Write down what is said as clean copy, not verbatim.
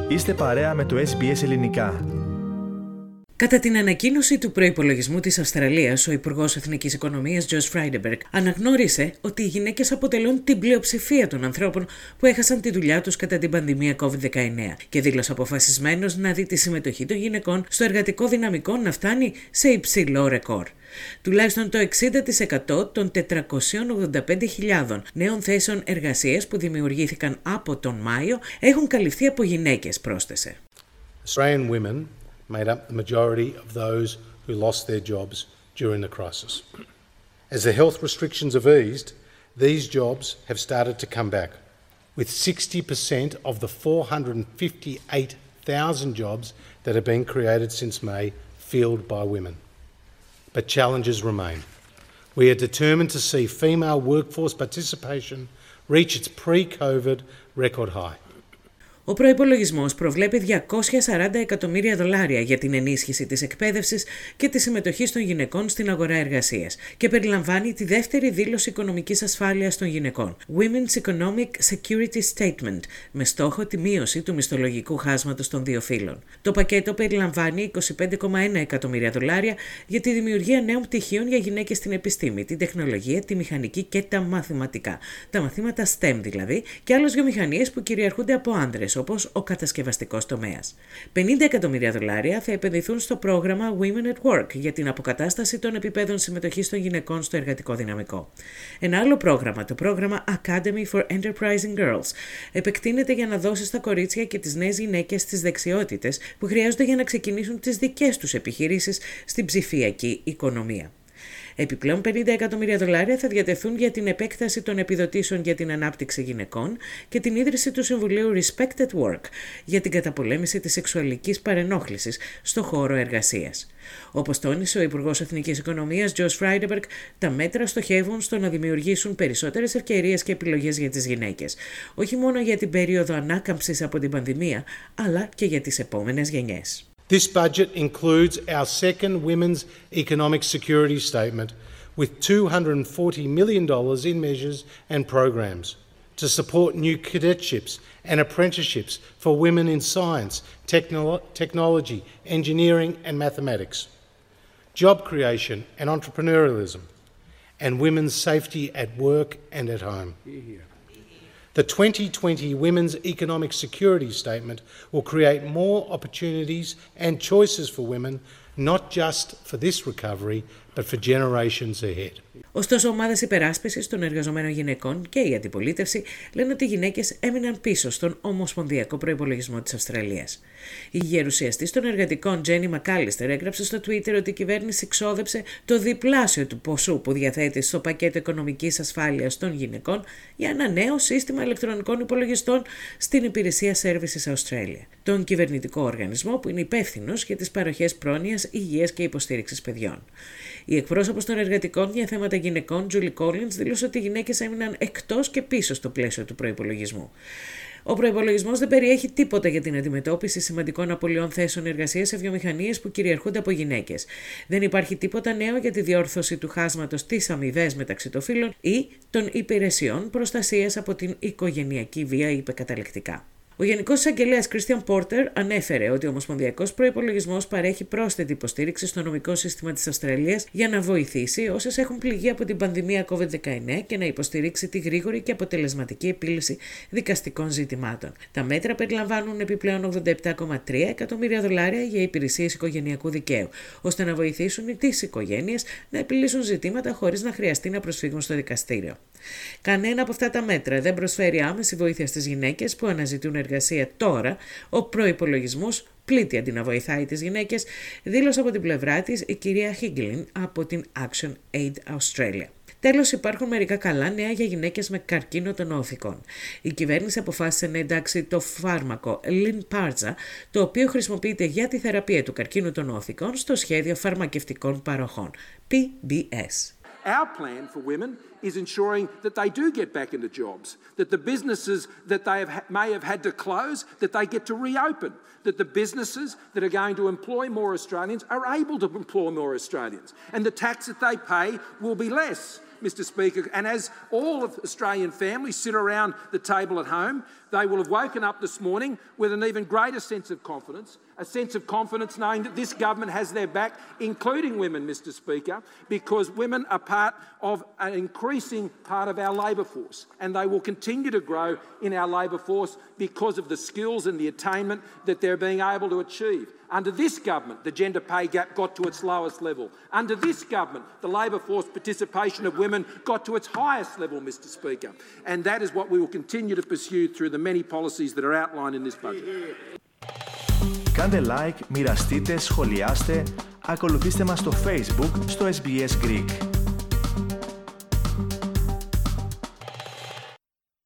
Είστε παρέα με το SBS Ελληνικά. Κατά την ανακοίνωση του προϋπολογισμού της Αυστραλίας, ο Υπουργός Εθνικής Οικονομίας Josh Frydenberg αναγνώρισε ότι οι γυναίκες αποτελούν την πλειοψηφία των ανθρώπων που έχασαν τη δουλειά τους κατά την πανδημία COVID-19 και δήλωσε αποφασισμένος να δει τη συμμετοχή των γυναικών στο εργατικό δυναμικό να φτάνει σε υψηλό ρεκόρ. Τουλάχιστον το 60% των 485.000 νέων θέσεων εργασίας που δημιουργήθηκαν από τον Μάιο έχουν καλυφθεί από γυναίκες, πρόσθεσε. Australian women made up the majority of those who lost their jobs during the crisis. As the health restrictions have eased, these jobs have started to come back, with 60% of the 458,000 jobs that have been created since May filled by women. But challenges remain. We are determined to see female workforce participation reach its pre-COVID record high. Ο προϋπολογισμός προβλέπει $240 εκατομμύρια για την ενίσχυση της εκπαίδευσης και της συμμετοχής των γυναικών στην αγορά εργασίας και περιλαμβάνει τη δεύτερη δήλωση οικονομικής ασφάλειας των γυναικών, Women's Economic Security Statement, με στόχο τη μείωση του μισθολογικού χάσματος των δύο φύλων. Το πακέτο περιλαμβάνει $25,1 εκατομμύρια για τη δημιουργία νέων πτυχίων για γυναίκες στην επιστήμη, την τεχνολογία, τη μηχανική και τα μαθηματικά, τα μαθήματα STEM δηλαδή, και άλλες βιομηχανίες που κυριαρχούνται από άνδρες, όπως ο κατασκευαστικός τομέας. $50 εκατομμύρια θα επενδυθούν στο πρόγραμμα Women at Work για την αποκατάσταση των επιπέδων συμμετοχής των γυναικών στο εργατικό δυναμικό. Ένα άλλο πρόγραμμα, το πρόγραμμα Academy for Enterprising Girls, επεκτείνεται για να δώσει στα κορίτσια και τις νέες γυναίκες τις δεξιότητες που χρειάζονται για να ξεκινήσουν τις δικές τους επιχειρήσεις στην ψηφιακή οικονομία. Επιπλέον $50 εκατομμύρια θα διατεθούν για την επέκταση των επιδοτήσεων για την ανάπτυξη γυναικών και την ίδρυση του Συμβουλίου Respect at Work για την καταπολέμηση της σεξουαλικής παρενόχλησης στο χώρο εργασίας. Όπως τόνισε ο Υπουργός Εθνικής Οικονομίας Josh Frydenberg, τα μέτρα στοχεύουν στο να δημιουργήσουν περισσότερες ευκαιρίες και επιλογές για τις γυναίκες, όχι μόνο για την περίοδο ανάκαμψης από την πανδημία, αλλά και για τις επόμενες γενιές. This budget includes our second Women's Economic Security Statement with $240 million in measures and programs to support new cadetships and apprenticeships for women in science, technology, engineering and mathematics, job creation and entrepreneurialism, and women's safety at work and at home. The 2020 Women's Economic Security Statement will create more opportunities and choices for women, not just for this recovery, but for generations ahead. Ωστόσο, ομάδες υπεράσπισης των εργαζομένων γυναικών και η αντιπολίτευση λένε ότι οι γυναίκες έμειναν πίσω στον ομοσπονδιακό προϋπολογισμό της Αυστραλίας. Η γερουσιαστής των εργατικών Jenny McAllister έγραψε στο Twitter ότι η κυβέρνηση ξόδεψε το διπλάσιο του ποσού που διαθέτει στο πακέτο οικονομικής ασφάλειας των γυναικών για ένα νέο σύστημα ηλεκτρονικών υπολογιστών στην υπηρεσία Services Australia, τον κυβερνητικό οργανισμό που είναι υπεύθυνος για τις παροχές πρόνοιας, υγείας και υποστήριξης παιδιών. Η εκπρόσωπος των εργατικών για θέματα γυναικών, Julie Collins, δήλωσε ότι οι γυναίκες έμειναν εκτός και πίσω στο πλαίσιο του προϋπολογισμού. Ο προϋπολογισμός δεν περιέχει τίποτα για την αντιμετώπιση σημαντικών απολειών θέσεων εργασίας σε βιομηχανίες που κυριαρχούνται από γυναίκες. Δεν υπάρχει τίποτα νέο για τη διόρθωση του χάσματος στις αμοιβές μεταξύ των φύλων ή των υπηρεσιών προστασίας από την οικογενειακή βία, είπε καταληκτικά. Ο Γενικός Εισαγγελέας Christian Porter ανέφερε ότι ο Ομοσπονδιακός Προϋπολογισμός παρέχει πρόσθετη υποστήριξη στο νομικό σύστημα της Αυστραλίας για να βοηθήσει όσες έχουν πληγεί από την πανδημία COVID-19 και να υποστηρίξει τη γρήγορη και αποτελεσματική επίλυση δικαστικών ζητημάτων. Τα μέτρα περιλαμβάνουν επιπλέον $87,3 εκατομμύρια για υπηρεσίες οικογενειακού δικαίου, ώστε να βοηθήσουν τις οικογένειες να επιλύσουν ζητήματα χωρίς να χρειαστεί να προσφύγουν στο δικαστήριο. Κανένα από αυτά τα μέτρα δεν προσφέρει άμεση βοήθεια στις γυναίκες που αναζητούν εργασία τώρα. Ο προϋπολογισμός πλήττει αντί να βοηθάει τις γυναίκες, δήλωσε από την πλευρά της η κυρία Higgling από την Action Aid Australia. Τέλος, υπάρχουν μερικά καλά νέα για γυναίκες με καρκίνο των όθηκων. Η κυβέρνηση αποφάσισε να εντάξει το φάρμακο Lynparza, το οποίο χρησιμοποιείται για τη θεραπεία του καρκίνου των όθηκων, στο σχέδιο φαρμακευτικών παροχών, PBS. Our plan for women is ensuring that they do get back into jobs, that the businesses that they may have had to close, that they get to reopen, that the businesses that are going to employ more Australians are able to employ more Australians, and the tax that they pay will be less. Mr. Speaker, and as all of Australian families sit around the table at home, they will have woken up this morning with an even greater sense of confidence, a sense of confidence knowing that this government has their back, including women, Mr. Speaker, because women are part of an increasing part of our labour force, and they will continue to grow in our labour force because of the skills and the attainment that they're being able to achieve. Under this government, the gender pay gap got to its lowest level. Under this government, the labour force participation of women got to its highest level, Mr. Speaker. And that is what we will continue to pursue through the many policies that are outlined in this budget. Κάντε like, μοιραστείτε, σχολιάστε, ακολουθήστε μας στο Facebook, στο SBS Greek.